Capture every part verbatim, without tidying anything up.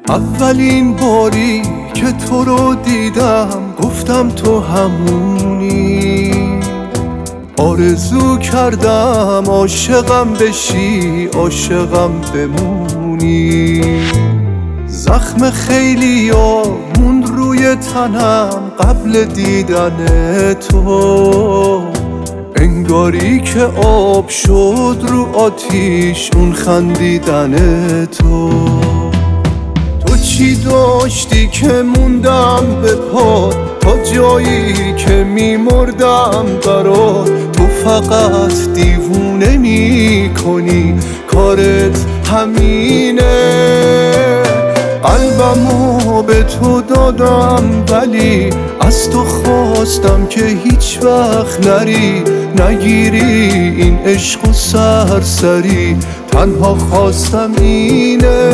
اولین باری که تو رو دیدم گفتم تو همونی. آرزو کردم عاشقم بشی، عاشقم بمونی. زخم خیلی ها موند روی تنم قبل دیدن تو، انگاری که آب شد رو آتیش اون خندیدن تو. تو چی داشتی که موندم به پا، تا جایی که میمردم برات. تو فقط دیوونه میکنی، کارت همینه. قلبمو به تو دادم ولی از تو خواستم که هیچ وقت نری، نگیری این عشق و سرسری. تنها خواستم اینه.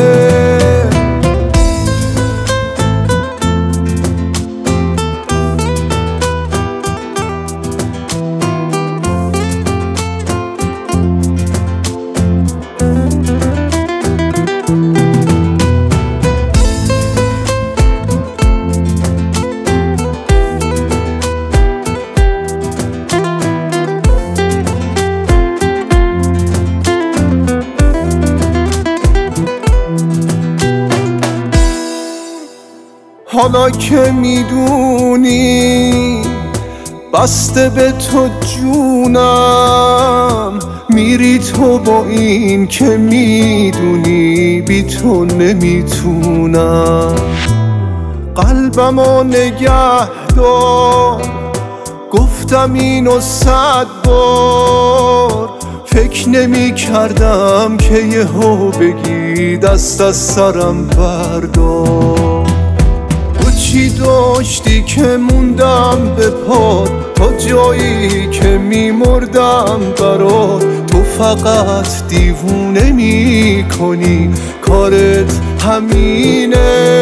حالا که میدونی بسته به تو جونم، میری تو با این که میدونی بی تو نمیتونم. قلبمو نگه دار، گفتم اینو صد بار. فکر نمی کردم که یهو بگی دست از سرم بردار. چی داشتی که موندم به پات، تا جایی که میمردم برات. تو فقط دیوونه میکنی، کارت همینه.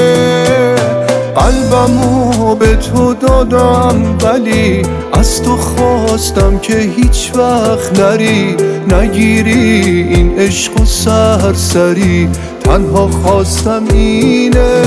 قلبمو به تو دادم ولی از تو خواستم که هیچ وقت نری، نگیری این عشق و سرسری. تنها خواستم اینه.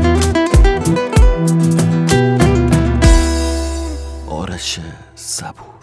آرش صبور.